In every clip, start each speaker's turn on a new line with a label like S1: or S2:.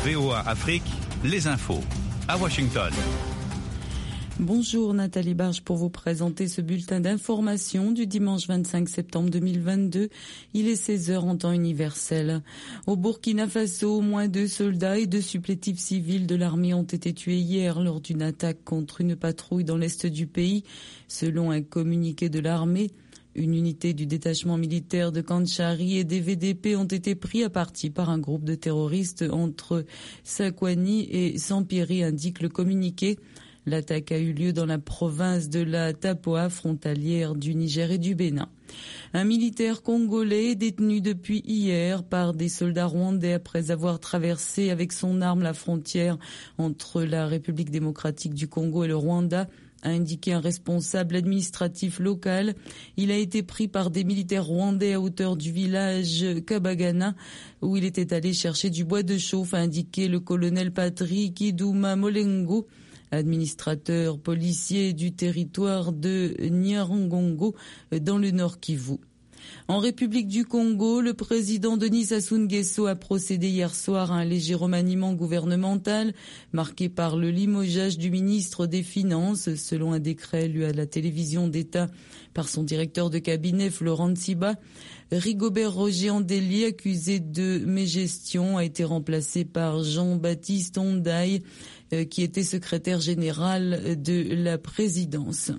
S1: VOA Afrique, les infos. À Washington.
S2: Bonjour Nathalie Barge pour vous présenter ce bulletin d'information du dimanche 25 septembre 2022. Il est 16h en temps universel. Au Burkina Faso, au moins 2 soldats et 2 supplétifs civils de l'armée ont été tués hier lors d'une attaque contre une patrouille dans l'est du pays. Selon un communiqué de l'armée, une unité du détachement militaire de Kandchari et des VDP ont été pris à partie par un groupe de terroristes entre Sakwani et Sampiri, indique le communiqué. L'attaque a eu lieu dans la province de la Tapoa, frontalière du Niger et du Bénin. Un militaire congolais est détenu depuis hier par des soldats rwandais après avoir traversé avec son arme la frontière entre la République démocratique du Congo et le Rwanda, a indiqué un responsable administratif local. Il a été pris par des militaires rwandais à hauteur du village Kabagana, où il était allé chercher du bois de chauffe, a indiqué le colonel Patrick Iduma Molengo, administrateur policier du territoire de Nyarangongo dans le Nord Kivu. En République du Congo, le président Denis Sassou Nguesso a procédé hier soir à un léger remaniement gouvernemental marqué par le limogeage du ministre des Finances, selon un décret lu à la télévision d'État par son directeur de cabinet Florent Tsiba. Rigobert Roger Andélier, accusé de mégestion, a été remplacé par Jean-Baptiste Ondaï, qui était secrétaire général de la présidence.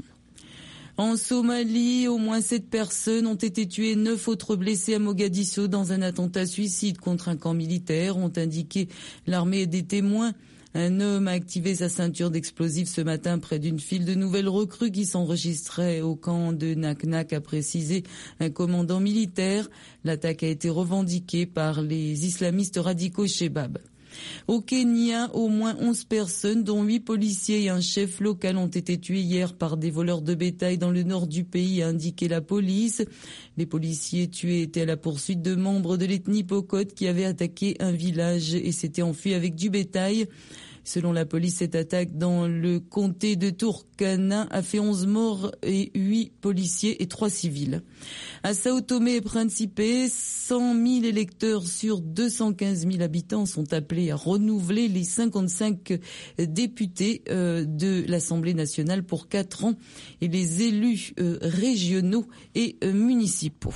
S2: En Somalie, au moins 7 personnes ont été tuées, 9 autres blessées à Mogadiscio dans un attentat suicide contre un camp militaire, ont indiqué l'armée et des témoins. Un homme a activé sa ceinture d'explosifs ce matin près d'une file de nouvelles recrues qui s'enregistraient au camp de Naknak, a précisé un commandant militaire. L'attaque a été revendiquée par les islamistes radicaux Shebab. Au Kenya, au moins 11 personnes, dont 8 policiers et un chef local, ont été tués hier par des voleurs de bétail dans le nord du pays, a indiqué la police. Les policiers tués étaient à la poursuite de membres de l'ethnie Pokot qui avaient attaqué un village et s'étaient enfuis avec du bétail. Selon la police, cette attaque dans le comté de Turkana a fait 11 morts et 8 policiers et 3 civils. À Sao Tomé et Principe, 100 000 électeurs sur 215 000 habitants sont appelés à renouveler les 55 députés de l'Assemblée nationale pour 4 ans et les élus régionaux et municipaux.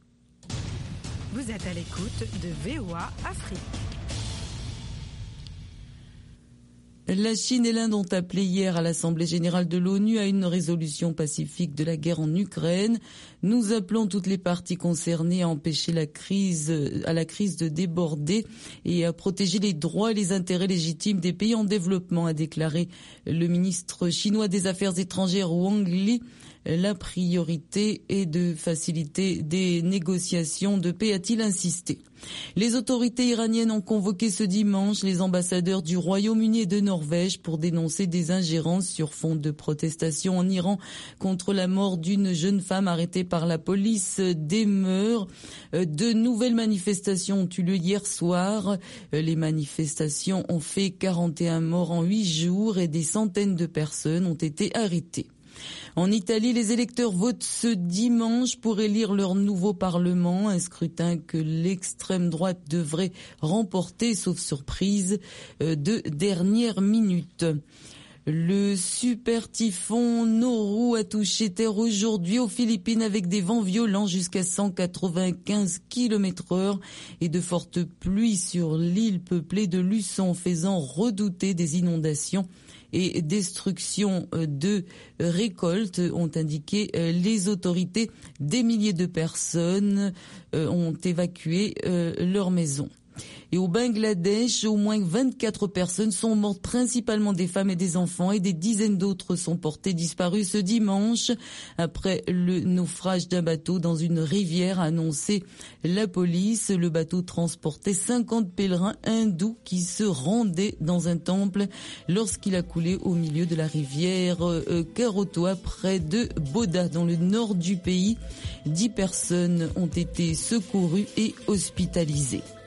S3: Vous êtes à l'écoute de VOA Afrique.
S2: La Chine et l'Inde ont appelé hier à l'Assemblée générale de l'ONU à une résolution pacifique de la guerre en Ukraine. Nous appelons toutes les parties concernées à empêcher la crise de déborder et à protéger les droits et les intérêts légitimes des pays en développement, a déclaré le ministre chinois des Affaires étrangères Wang Yi. La priorité est de faciliter des négociations de paix, a-t-il insisté. Les autorités iraniennes ont convoqué ce dimanche les ambassadeurs du Royaume-Uni et de Norvège pour dénoncer des ingérences sur fond de protestation en Iran contre la mort d'une jeune femme arrêtée par la police des mœurs. De nouvelles manifestations ont eu lieu hier soir. Les manifestations ont fait 41 morts en 8 jours et des centaines de personnes ont été arrêtées. En Italie, les électeurs votent ce dimanche pour élire leur nouveau parlement, un scrutin que l'extrême droite devrait remporter, sauf surprise, de dernière minute. Le super typhon Noru a touché terre aujourd'hui aux Philippines avec des vents violents jusqu'à 195 km/h et de fortes pluies sur l'île peuplée de Luçon, faisant redouter des inondations et destruction de récoltes, ont indiqué les autorités. Des milliers de personnes ont évacué leurs maisons. Et au Bangladesh, au moins 24 personnes sont mortes, principalement des femmes et des enfants, et des dizaines d'autres sont portées disparues ce dimanche après le naufrage d'un bateau dans une rivière, a annoncé la police. Le bateau transportait 50 pèlerins hindous qui se rendaient dans un temple lorsqu'il a coulé au milieu de la rivière Karotoa, près de Boda, dans le nord du pays. 10 personnes ont été secourues et hospitalisées.